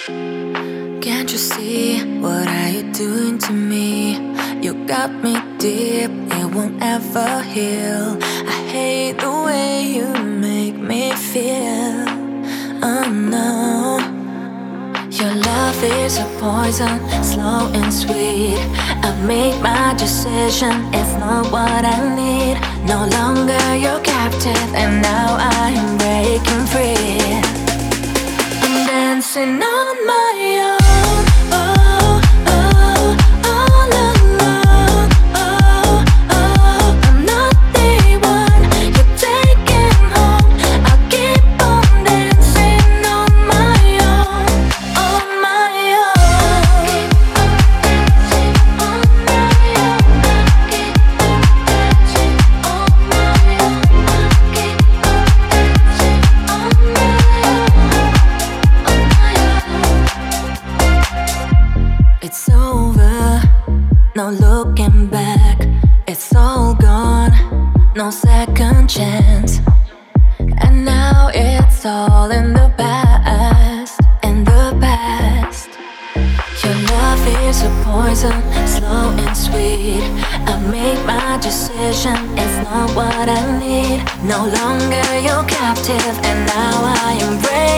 Can't you see what are you doing to me? You got me deep, it won't ever heal. I hate the way you make me feel. Oh no, your love is a poison, slow and sweet. I've made my decision, it's not what I need. No longer your captive, and now I am breaking free. I'm dancing on my own, oh, oh, all alone, oh, oh. I'm not the one you're taking home. I'll keep on dancing on my own, on my own. Keep on dancing on my own. Keep on dancing on my own. It's over, no looking back. It's all gone, no second chance. And now it's all in the past, in the past. Your love is a poison, slow and sweet. I've made my decision, it's not what I need. No longer your captive, and now I am brave.